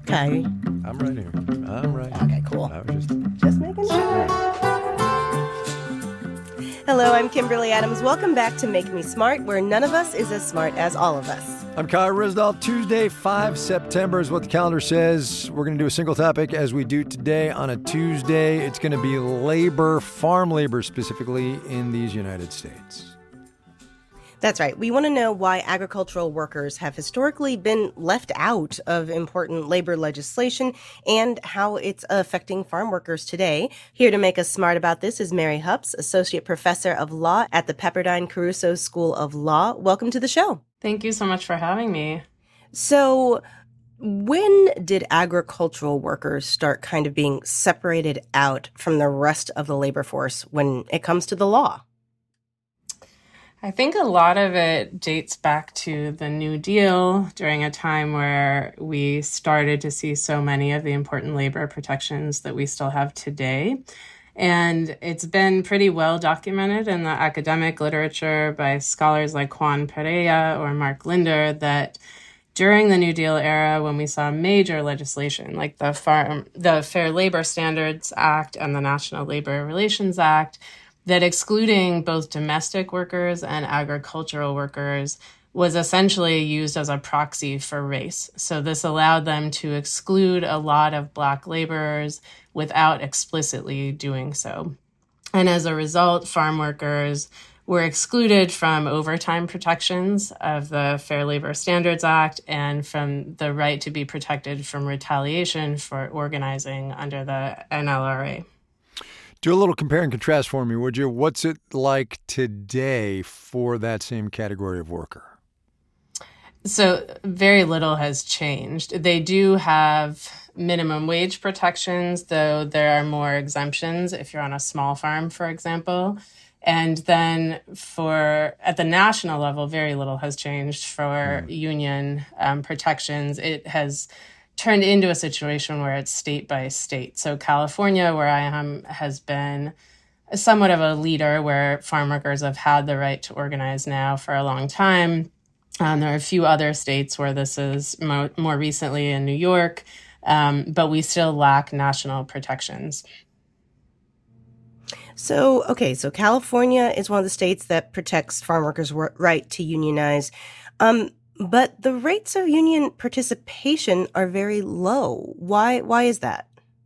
Okay. I'm right here. I'm right here. Okay, cool. I was Just making sure. Hello, I'm Kimberly Adams. Welcome back to Make Me Smart, where none of us is as smart as all of us. I'm Kyle Risdahl. Tuesday, 5 September is what the calendar says. We're going to do a single topic as we do today on a Tuesday. It's going to be labor, farm labor specifically in these United States. That's right. We want to know why agricultural workers have historically been left out of important labor legislation and how it's affecting farm workers today. Here to make us smart about this is Mary Hups, Associate Professor of Law at the Pepperdine Caruso School of Law. Welcome to the show. Thank you so much for having me. So, when did agricultural workers start kind of being separated out from the rest of the labor force when it comes to the law? I think a lot of it dates back to the New Deal during a time where we started to see so many of the important labor protections that we still have today. And it's been pretty well documented in the academic literature by scholars like Juan Pereira or Mark Linder that during the New Deal era, when we saw major legislation like the Fair Labor Standards Act and the National Labor Relations Act, that excluding both domestic workers and agricultural workers was essentially used as a proxy for race. So this allowed them to exclude a lot of Black laborers without explicitly doing so. And as a result, farm workers were excluded from overtime protections of the Fair Labor Standards Act and from the right to be protected from retaliation for organizing under the NLRA. Do a little compare and contrast for me, would you? What's it like today for that same category of worker? So very little has changed. They do have minimum wage protections, though there are more exemptions if you're on a small farm, for example. And then at the national level, very little has changed for union protections. It has turned into a situation where it's state by state. So California, where I am, has been somewhat of a leader where farm workers have had the right to organize now for a long time. There are a few other states where this is more recently in New York, but we still lack national protections. So California is one of the states that protects farm workers' right to unionize. But the rates of union participation are very low. Why is that?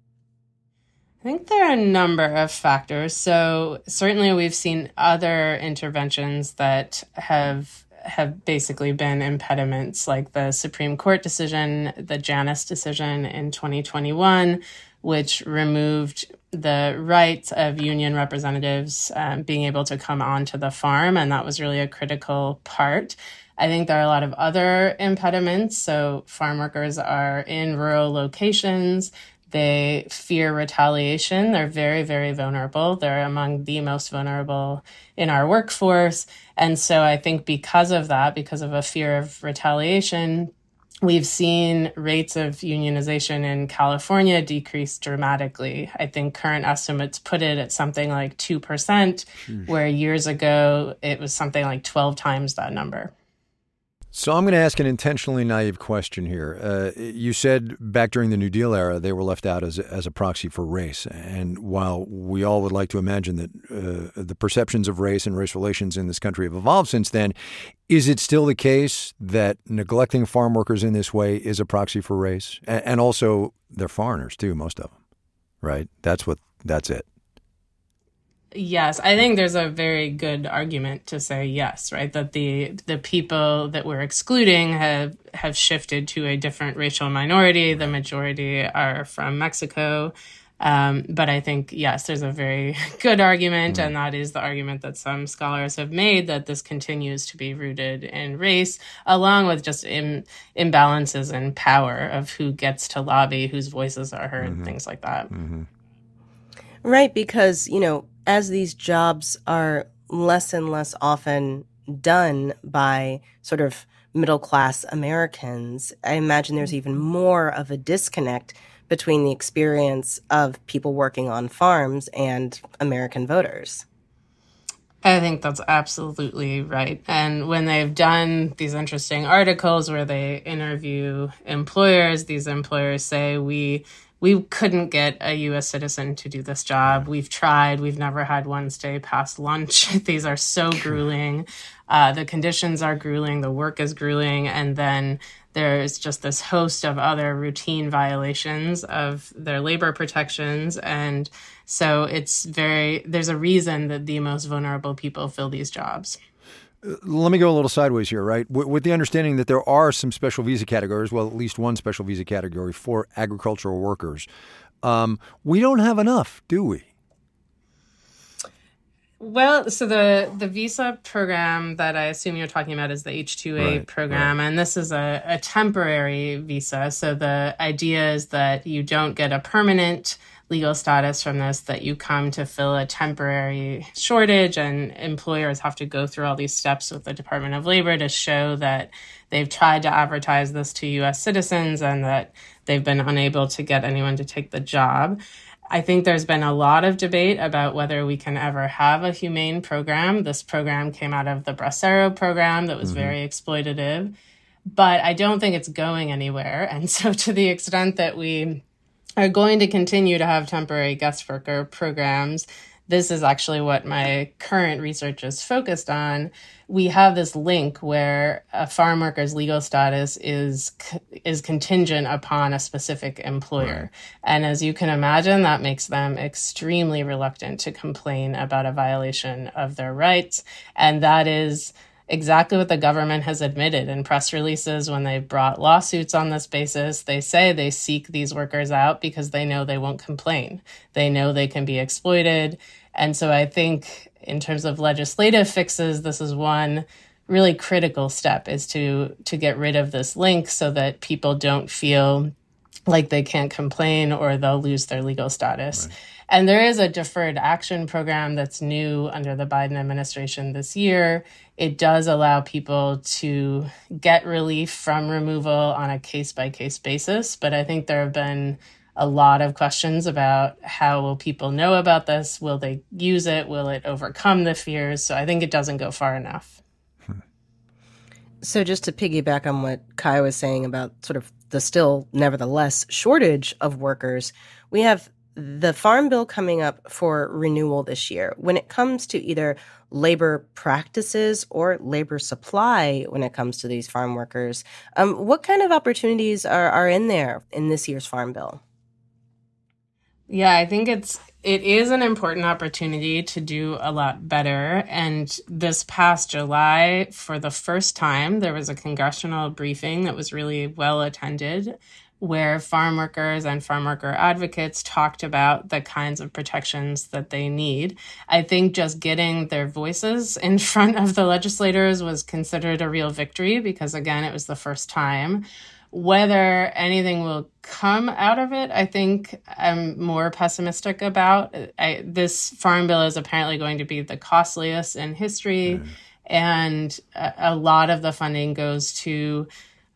I think there are a number of factors. So certainly we've seen other interventions that have basically been impediments, like the Supreme Court decision, the Janus decision in 2021, which removed the rights of union representatives being able to come onto the farm. And that was really a critical part. I think there are a lot of other impediments. So farm workers are in rural locations. They fear retaliation. They're very, very vulnerable. They're among the most vulnerable in our workforce. And so I think because of that, because of a fear of retaliation, we've seen rates of unionization in California decrease dramatically. I think current estimates put it at something like 2%, where years ago it was something like 12 times that number. So I'm going to ask an intentionally naive question here. You said back during the New Deal era, they were left out as a proxy for race. And while we all would like to imagine that the perceptions of race and race relations in this country have evolved since then, is it still the case that neglecting farm workers in this way is a proxy for race? And also, they're foreigners too, most of them, right? That's it. Yes, I think there's a very good argument to say yes, right? That the people that we're excluding have shifted to a different racial minority. The majority are from Mexico. But I think, yes, there's a very good argument, and that is the argument that some scholars have made, that this continues to be rooted in race, along with just imbalances in power of who gets to lobby, whose voices are heard, things like that. Right, because, as these jobs are less and less often done by sort of middle-class Americans, I imagine there's even more of a disconnect between the experience of people working on farms and American voters. I think that's absolutely right. And when they've done these interesting articles where they interview employers, these employers say, we couldn't get a U.S. citizen to do this job. We've tried. We've never had one stay past lunch. These are so grueling. The conditions are grueling. The work is grueling. And then there's just this host of other routine violations of their labor protections. And so there's a reason that the most vulnerable people fill these jobs. Let me go a little sideways here, right? With the understanding that there are some special visa categories, well, at least one special visa category for agricultural workers. We don't have enough, do we? Well, so the visa program that I assume you're talking about is the H-2A program, and this is a temporary visa. So the idea is that you don't get a permanent legal status from this, that you come to fill a temporary shortage, and employers have to go through all these steps with the Department of Labor to show that they've tried to advertise this to U.S. citizens and that they've been unable to get anyone to take the job. I think there's been a lot of debate about whether we can ever have a humane program. This program came out of the Bracero program that was very exploitative, but I don't think it's going anywhere. And so to the extent that we are going to continue to have temporary guest worker programs, this is actually what my current research is focused on. We have this link where a farm worker's legal status is contingent upon a specific employer. And as you can imagine, that makes them extremely reluctant to complain about a violation of their rights. And that is exactly what the government has admitted in press releases when they've brought lawsuits on this basis. They say they seek these workers out because they know they won't complain. They know they can be exploited. And so I think in terms of legislative fixes, this is one really critical step, is to get rid of this link so that people don't feel like they can't complain or they'll lose their legal status. Right. And there is a deferred action program that's new under the Biden administration this year. It does allow people to get relief from removal on a case-by-case basis. But I think there have been a lot of questions about how will people know about this? Will they use it? Will it overcome the fears? So I think it doesn't go far enough. So just to piggyback on what Kai was saying about sort of the still, nevertheless, shortage of workers, we have the Farm Bill coming up for renewal this year. When it comes to either labor practices or labor supply, when it comes to these farm workers, what kind of opportunities are in there in this year's Farm Bill? Yeah, I think it is an important opportunity to do a lot better. And this past July, for the first time, there was a congressional briefing that was really well attended, where farm workers and farm worker advocates talked about the kinds of protections that they need. I think just getting their voices in front of the legislators was considered a real victory because, again, it was the first time. Whether anything will come out of it, I think I'm more pessimistic about. This Farm Bill is apparently going to be the costliest in history, and a lot of the funding goes to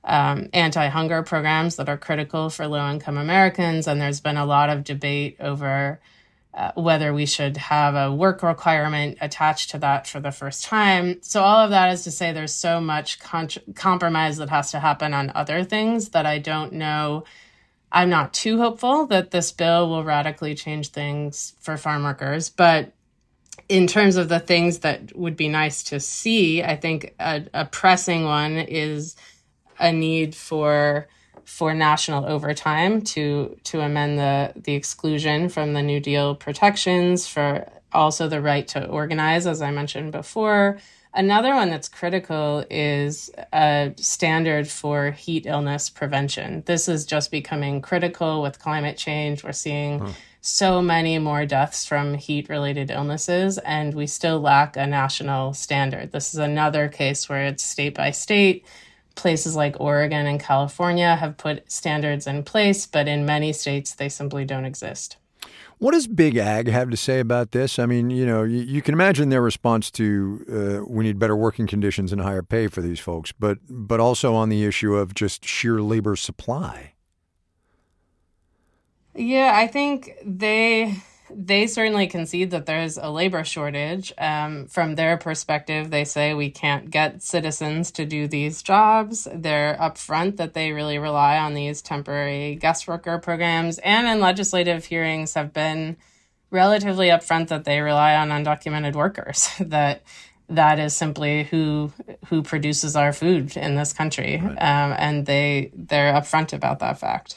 anti-hunger programs that are critical for low-income Americans, and there's been a lot of debate over whether we should have a work requirement attached to that for the first time. So all of that is to say there's so much compromise that has to happen on other things that I don't know. I'm not too hopeful that this bill will radically change things for farm workers. But in terms of the things that would be nice to see, I think a pressing one is a need for national overtime to amend the exclusion from the New Deal protections, for also the right to organize, as I mentioned before. Another one that's critical is a standard for heat illness prevention. This is just becoming critical with climate change. We're seeing so many more deaths from heat-related illnesses, and we still lack a national standard. This is another case where it's state by state. Places like Oregon and California have put standards in place, but in many states, they simply don't exist. What does Big Ag have to say about this? I mean, you can imagine their response to we need better working conditions and higher pay for these folks, but also on the issue of just sheer labor supply. Yeah, I think they certainly concede that there's a labor shortage. From their perspective, they say we can't get citizens to do these jobs. They're upfront that they really rely on these temporary guest worker programs, and in legislative hearings have been relatively upfront that they rely on undocumented workers, that is simply who produces our food in this country. Right. And they're upfront about that fact.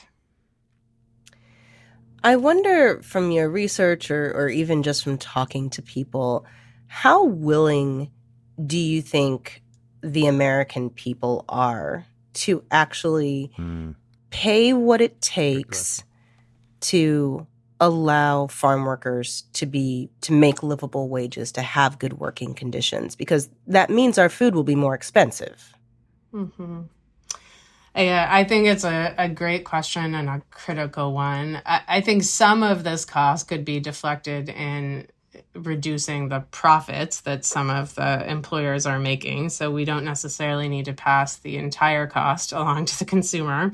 I wonder, from your research or even just from talking to people, how willing do you think the American people are to actually pay what it takes to allow farm workers to make livable wages, to have good working conditions? Because that means our food will be more expensive. Mm-hmm. Yeah, I think it's a great question and a critical one. I think some of this cost could be deflected in reducing the profits that some of the employers are making. So we don't necessarily need to pass the entire cost along to the consumer.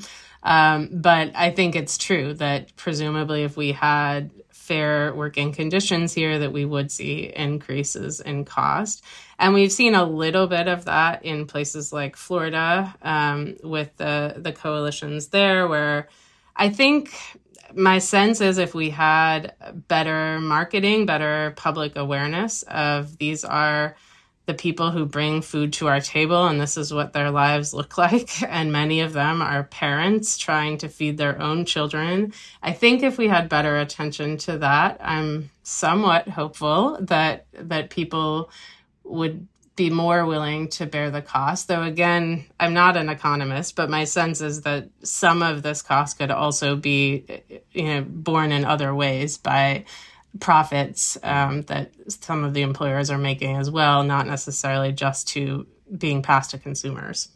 But I think it's true that presumably if we had fair working conditions here, that we would see increases in cost. And we've seen a little bit of that in places like Florida with the coalitions there, where I think my sense is if we had better marketing, better public awareness of these are the people who bring food to our table, and this is what their lives look like. And many of them are parents trying to feed their own children. I think if we had better attention to that, I'm somewhat hopeful that people would be more willing to bear the cost. Though, again, I'm not an economist, but my sense is that some of this cost could also be, borne in other ways by profits that some of the employers are making as well, not necessarily just to being passed to consumers.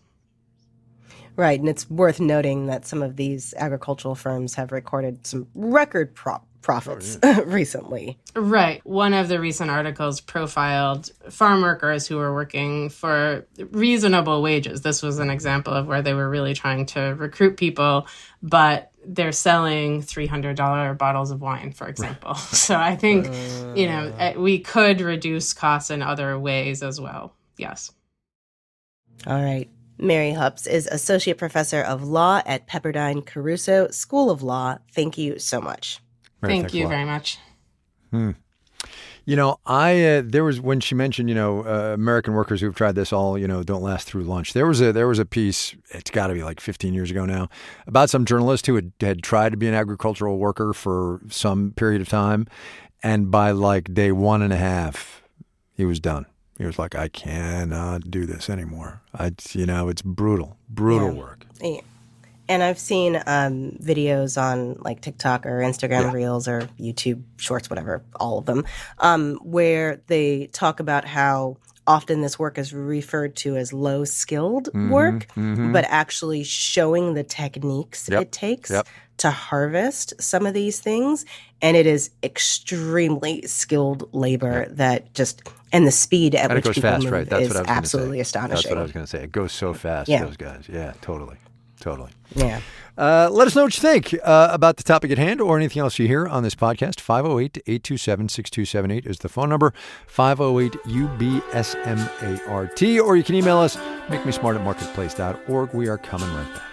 Right. And it's worth noting that some of these agricultural firms have recorded some record profits recently. Right. One of the recent articles profiled farm workers who were working for reasonable wages. This was an example of where they were really trying to recruit people, but they're selling $300 bottles of wine, for example. So I think, we could reduce costs in other ways as well. Yes. All right. Mary Hups is Associate Professor of Law at Pepperdine Caruso School of Law. Thank you so much. Thank you very much. There was, when she mentioned, American workers who've tried this all, don't last through lunch. There was a piece, it's got to be like 15 years ago now, about some journalist who had tried to be an agricultural worker for some period of time. And by like day 1.5, he was done. He was like, I cannot do this anymore. It's brutal work. Yeah. And I've seen videos on like TikTok or Instagram Reels or YouTube Shorts, whatever, all of them, where they talk about how often this work is referred to as low-skilled work, but actually showing the techniques it takes to harvest some of these things. And it is extremely skilled labor that just, and the speed at which people move is absolutely astonishing. That's what I was going to say. It goes so fast, those guys. Yeah, totally. Yeah. Let us know what you think about the topic at hand or anything else you hear on this podcast. 508-827-6278 is the phone number. 508-UBSMART. Or you can email us, makemesmart@marketplace.org. We are coming right back.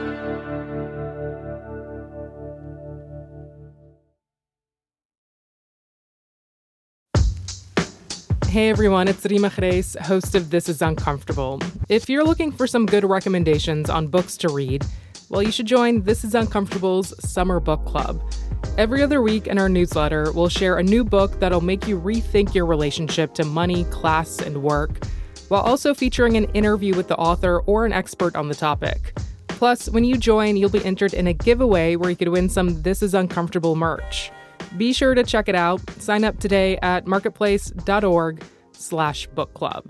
Hey everyone, it's Rima Khreis, host of This Is Uncomfortable. If you're looking for some good recommendations on books to read, well, you should join This Is Uncomfortable's Summer Book Club. Every other week in our newsletter, we'll share a new book that'll make you rethink your relationship to money, class, and work, while also featuring an interview with the author or an expert on the topic. Plus, when you join, you'll be entered in a giveaway where you could win some This Is Uncomfortable merch. Be sure to check it out. Sign up today at marketplace.org/book club.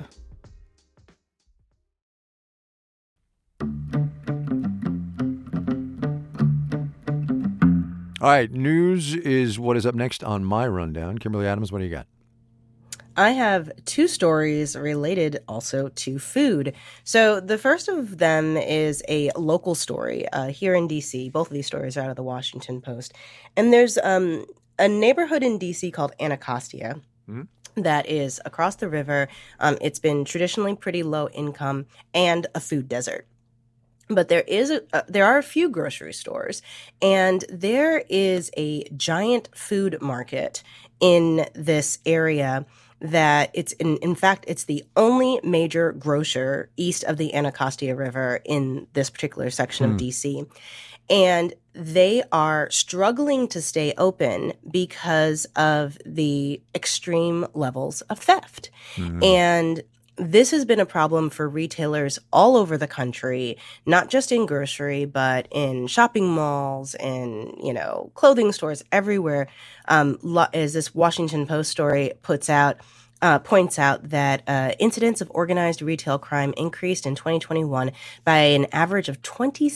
All right, news is what is up next on my rundown. Kimberly Adams, what do you got? I have two stories related also to food. So the first of them is a local story here in D.C. Both of these stories are out of the Washington Post. And there's a neighborhood in D.C. called Anacostia. That is across the river. It's been traditionally pretty low income and a food desert. But there are a few grocery stores, and there is a giant food market in this area that in fact, it's the only major grocer east of the Anacostia River in this particular section of DC. And they are struggling to stay open because of the extreme levels of theft. And this has been a problem for retailers all over the country, not just in grocery, but in shopping malls and, clothing stores everywhere. As this Washington Post story points out that incidents of organized retail crime increased in 2021 by an average of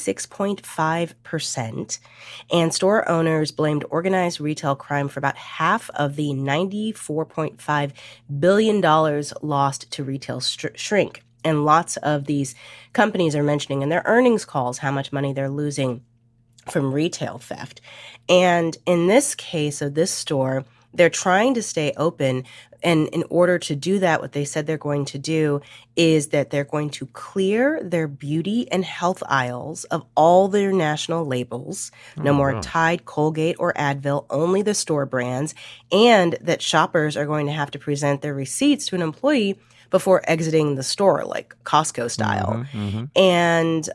26.5%. And store owners blamed organized retail crime for about half of the $94.5 billion lost to retail shrink. And lots of these companies are mentioning in their earnings calls how much money they're losing from retail theft. And in this case of this store, they're trying to stay open. And in order to do that, what they said they're going to do is that they're going to clear their beauty and health aisles of all their national labels. No more Tide, Colgate, or Advil, only the store brands. And that shoppers are going to have to present their receipts to an employee before exiting the store, like Costco style. And,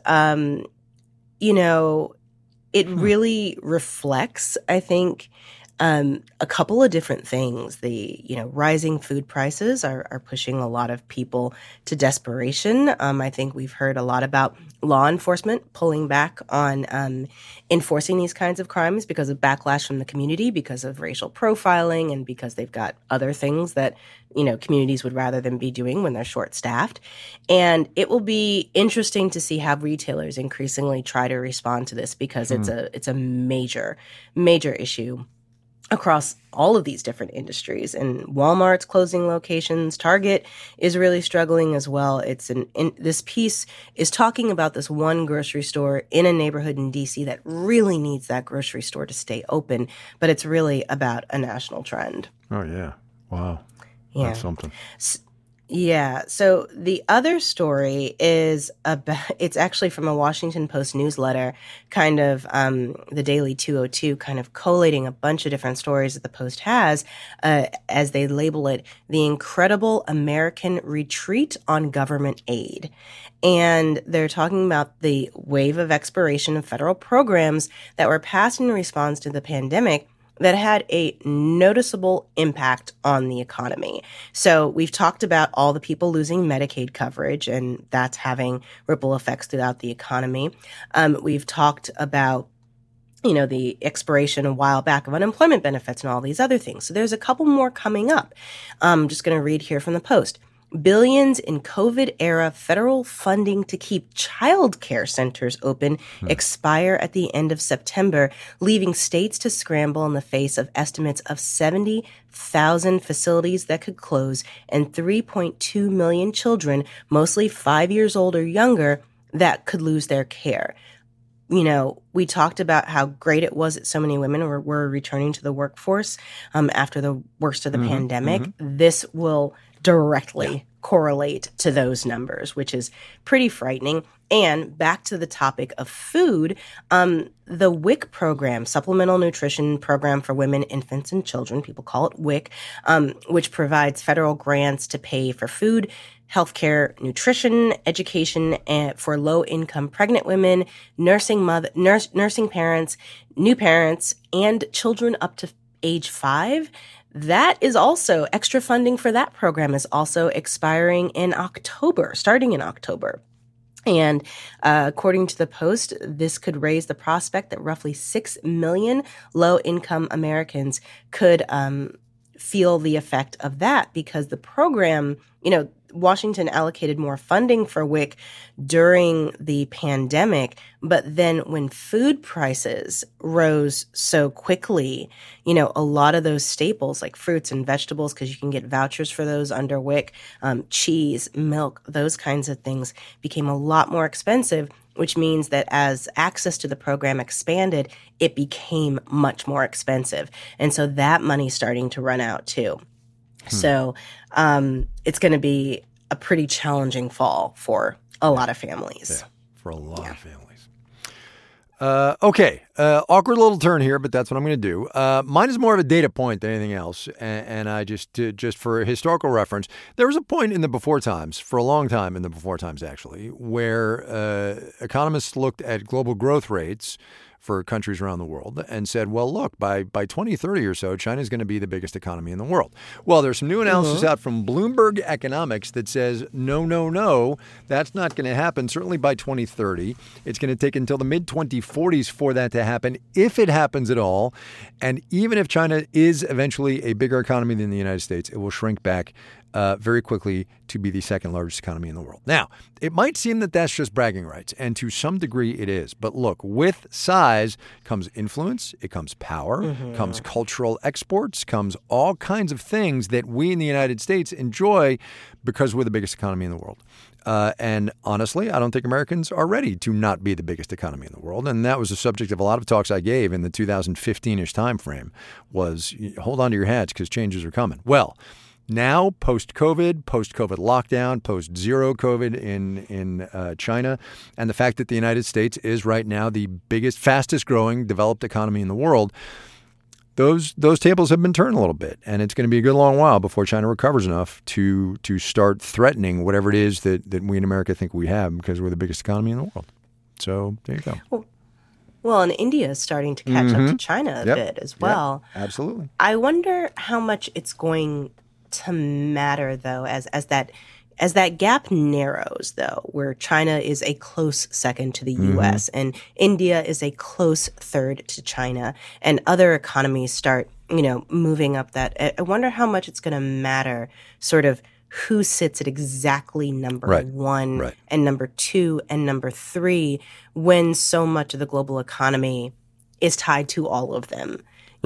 it really reflects, I think, a couple of different things. The, rising food prices are pushing a lot of people to desperation. I think we've heard a lot about law enforcement pulling back on enforcing these kinds of crimes because of backlash from the community, because of racial profiling, and because they've got other things that, communities would rather them be doing when they're short-staffed. And it will be interesting to see how retailers increasingly try to respond to this, because it's a major, major issue across all of these different industries. And Walmart's closing locations. Target is really struggling as well. This piece is talking about this one grocery store in a neighborhood in DC that really needs that grocery store to stay open, but it's really about a national trend. Oh, yeah. Wow. Yeah. That's something. Yeah. So the other story is it's actually from a Washington Post newsletter, kind of the Daily 202, kind of collating a bunch of different stories that the Post has, as they label it, the incredible American retreat on government aid. And they're talking about the wave of expiration of federal programs that were passed in response to the pandemic that had a noticeable impact on the economy. So we've talked about all the people losing Medicaid coverage, and that's having ripple effects throughout the economy. We've talked about the expiration a while back of unemployment benefits and all these other things. So there's a couple more coming up. I'm just going to read here from the Post. Billions in COVID-era federal funding to keep child care centers open expire at the end of September, leaving states to scramble in the face of estimates of 70,000 facilities that could close and 3.2 million children, mostly 5 years old or younger, that could lose their care. We talked about how great it was that so many women were returning to the workforce after the worst of the pandemic. This will directly correlate to those numbers, which is pretty frightening. And back to the topic of food, the WIC program, Supplemental Nutrition Program for Women, Infants, and Children, people call it WIC, which provides federal grants to pay for food, healthcare, nutrition, education for low-income pregnant women, nursing parents, new parents, and children up to age 5. That is also, extra funding for that program is also expiring starting in October. And according to the Post, this could raise the prospect that roughly 6 million low-income Americans could feel the effect of that, because the program, Washington allocated more funding for WIC during the pandemic, but then when food prices rose so quickly, a lot of those staples like fruits and vegetables, because you can get vouchers for those under WIC, cheese, milk, those kinds of things became a lot more expensive. which means that as access to the program expanded, it became much more expensive. And so that money's starting to run out too. So it's going to be a pretty challenging fall for a lot of families. Yeah, for a lot of families. Okay, awkward little turn here, but that's what I'm going to do. Mine is more of a data point than anything else, and I just for historical reference, there was a point in the before times, for a long time in the before times actually, where economists looked at global growth rates for countries around the world and said, well, look, by 2030 or so, China is going to be the biggest economy in the world. Well, there's some new analysis out from Bloomberg Economics that says, no, that's not going to happen. Certainly by 2030. It's going to take until the mid-2040s for that to happen, if it happens at all. And even if China is eventually a bigger economy than the United States, it will shrink back very quickly to be the second largest economy in the world. Now, it might seem that that's just bragging rights, and to some degree it is. But look, with size comes influence, it comes power, comes cultural exports, comes all kinds of things that we in the United States enjoy because we're the biggest economy in the world. And honestly, I don't think Americans are ready to not be the biggest economy in the world. And that was the subject of a lot of talks I gave in the 2015-ish time frame was hold on to your hats because changes are coming. Well, now, post-COVID lockdown, post-zero COVID in China, and the fact that the United States is right now the biggest, fastest-growing developed economy in the world, those tables have been turned a little bit, and it's going to be a good long while before China recovers enough to start threatening whatever it is that we in America think we have because we're the biggest economy in the world. So there you go. Well, and India is starting to catch up to China a bit as well. Yep, absolutely. I wonder how much it's going to matter, though, as that gap narrows, though, where China is a close second to the U.S. and India is a close third to China, and other economies start, moving up that. I wonder how much it's going to matter, sort of who sits at exactly number one and number two and number three, when so much of the global economy is tied to all of them.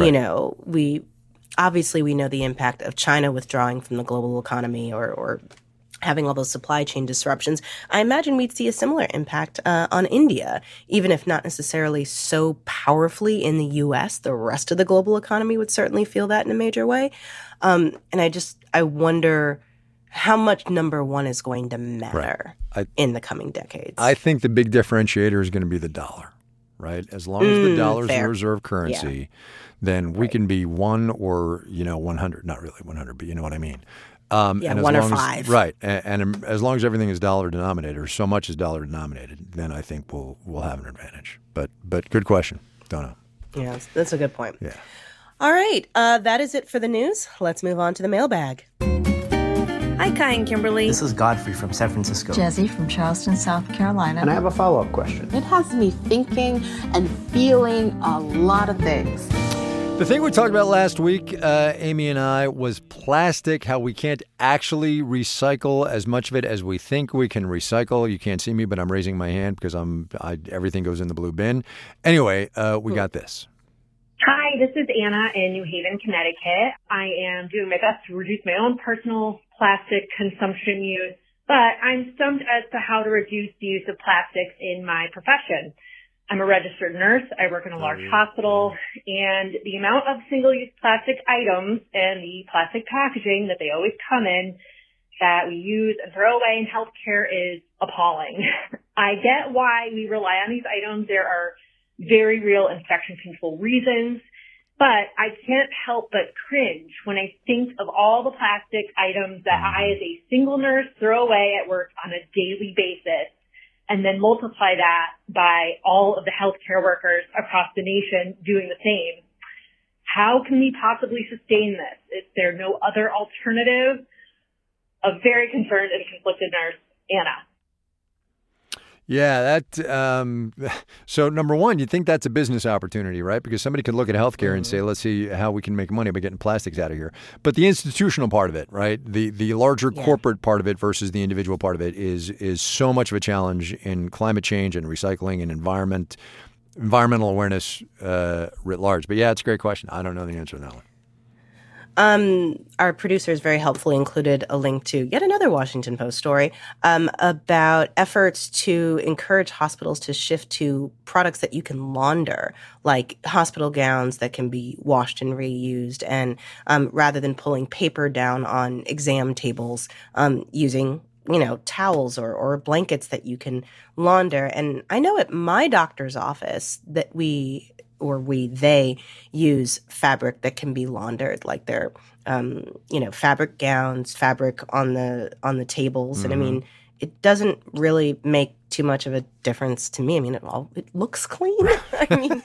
Right. Obviously, we know the impact of China withdrawing from the global economy or having all those supply chain disruptions. I imagine we'd see a similar impact on India, even if not necessarily so powerfully in the U.S. The rest of the global economy would certainly feel that in a major way. And I wonder how much number one is going to matter in the coming decades. I think the big differentiator is going to be the dollar, right? As long as the dollar is a reserve currency, then we can be 1 or 100, not really 100, but you know what I mean. And 1 or 5. Right. And as long as everything is dollar denominated, or so much is dollar denominated, then I think we'll have an advantage. But good question. Don't know. Yeah, that's a good point. Yeah. All right. That is it for the news. Let's move on to the mailbag. Hi, Kai and Kimberly. This is Godfrey from San Francisco. Jesse from Charleston, South Carolina. And I have a follow-up question. It has me thinking and feeling a lot of things. The thing we talked about last week, Amy and I, was plastic, how we can't actually recycle as much of it as we think we can recycle. You can't see me, but I'm raising my hand because everything goes in the blue bin. Anyway, we got this. Hi, this is Anna in New Haven, Connecticut. I am doing my best to reduce my own personal plastic consumption use, but I'm stumped as to how to reduce the use of plastics in my profession. I'm a registered nurse. I work in a large hospital, and the amount of single-use plastic items and the plastic packaging that they always come in that we use and throw away in healthcare is appalling. I get why we rely on these items. There are very real infection control reasons, but I can't help but cringe when I think of all the plastic items that I, as a single nurse, throw away at work on a daily basis, and then multiply that by all of the healthcare workers across the nation doing the same. How can we possibly sustain this? Is there no other alternative? A very concerned and conflicted nurse, Anna. Yeah, so number one, you'd think that's a business opportunity, right? Because somebody could look at healthcare and say, let's see how we can make money by getting plastics out of here. But the institutional part of it, right? The larger corporate part of it versus the individual part of it is so much of a challenge in climate change and recycling and environmental awareness writ large. But yeah, it's a great question. I don't know the answer to that one. Our producers very helpfully included a link to yet another Washington Post story about efforts to encourage hospitals to shift to products that you can launder, like hospital gowns that can be washed and reused, and rather than pulling paper down on exam tables, using towels or blankets that you can launder. And I know at my doctor's office that they use fabric that can be laundered, like their, fabric gowns, fabric on the tables. Mm-hmm. And I mean, it doesn't really make too much of a difference to me. I mean, it looks clean. I mean,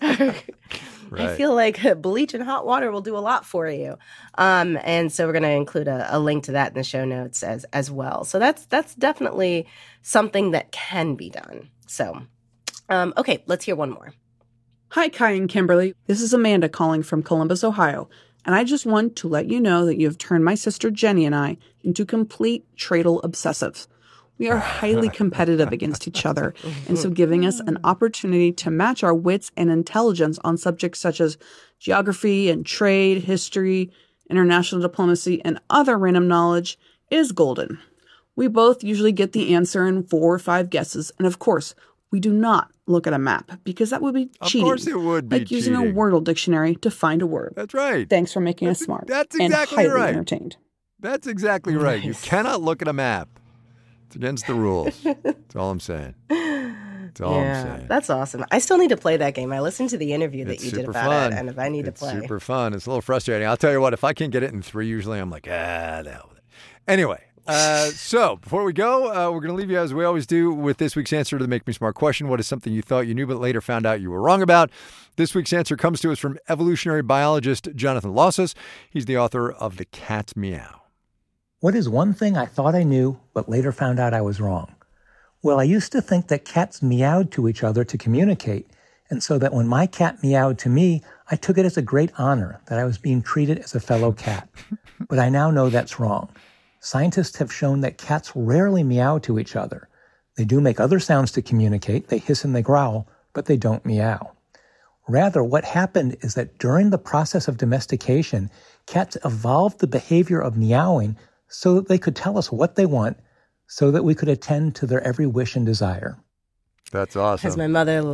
right. I feel like bleach and hot water will do a lot for you. And so we're going to include a link to that in the show notes as well. So that's definitely something that can be done. So, okay, let's hear one more. Hi, Kai and Kimberly. This is Amanda calling from Columbus, Ohio. And I just want to let you know that you have turned my sister Jenny and I into complete Treadle obsessives. We are highly competitive against each other, and so giving us an opportunity to match our wits and intelligence on subjects such as geography and trade, history, international diplomacy, and other random knowledge is golden. We both usually get the answer in 4 or 5 guesses, and of course, we do not look at a map because that would be cheating. Of course it would be like using a Wordle dictionary to find a word. That's right. Thanks for making us smart. That's exactly and highly right. entertained. That's exactly right. Nice. You cannot look at a map. It's against the rules. That's all I'm saying. That's all I'm saying. That's awesome. I still need to play that game. I listened to the interview that you did about it, and if I need to play. It's super fun. It's a little frustrating. I'll tell you what, if I can't get it in 3, usually I'm like, the hell with it. Anyway. So before we go, we're going to leave you as we always do with this week's answer to the Make Me Smart question. What is something you thought you knew but later found out you were wrong about? This week's answer comes to us from evolutionary biologist Jonathan Losses. He's the author of The Cat's Meow. What is one thing I thought I knew but later found out I was wrong? Well, I used to think that cats meowed to each other to communicate, and so that when my cat meowed to me, I took it as a great honor that I was being treated as a fellow cat. But I now know that's wrong. Scientists have shown that cats rarely meow to each other. They do make other sounds to communicate. They hiss and they growl, but they don't meow. Rather, what happened is that during the process of domestication, cats evolved the behavior of meowing so that they could tell us what they want, so that we could attend to their every wish and desire. That's awesome. As my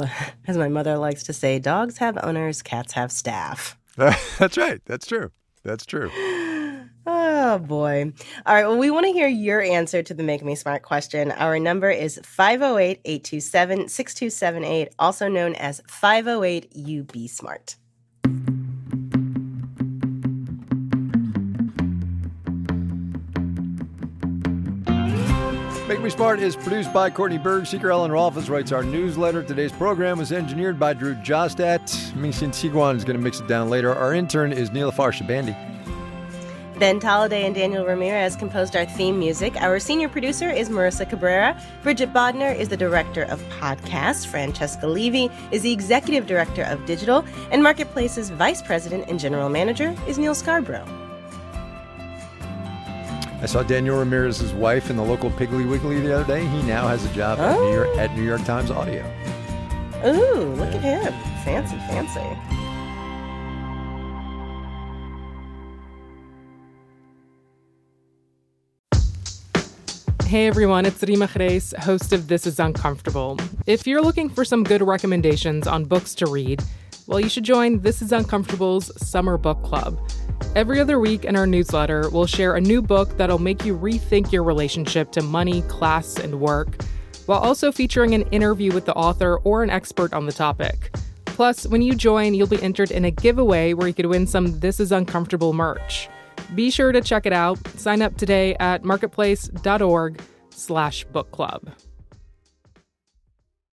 mother likes to say, dogs have owners, cats have staff. That's right. That's true. That's true. Oh, boy. All right. Well, we want to hear your answer to the Make Me Smart question. Our number is 508-827-6278, also known as 508-UB-SMART. Make Me Smart is produced by Courtney Berg. Seeker Ellen Rolfes writes our newsletter. Today's program was engineered by Drew Jostat. Mingxin Tiguan is going to mix it down later. Our intern is Neelafar Shabandi. Ben Tolliday and Daniel Ramirez composed our theme music. Our senior producer is Marissa Cabrera. Bridget Bodner is the director of podcasts. Francesca Levy is the executive director of digital. And Marketplace's vice president and general manager is Neil Scarborough. I saw Daniel Ramirez's wife in the local Piggly Wiggly the other day. He now has a job at New York Times Audio. Ooh, look at him. Fancy, fancy. Hey everyone, it's Rima Jerez, host of This Is Uncomfortable. If you're looking for some good recommendations on books to read, well, you should join This Is Uncomfortable's Summer Book Club. Every other week in our newsletter, we'll share a new book that'll make you rethink your relationship to money, class, and work, while also featuring an interview with the author or an expert on the topic. Plus, when you join, you'll be entered in a giveaway where you could win some This Is Uncomfortable merch. Be sure to check it out. Sign up today at marketplace.org/book club.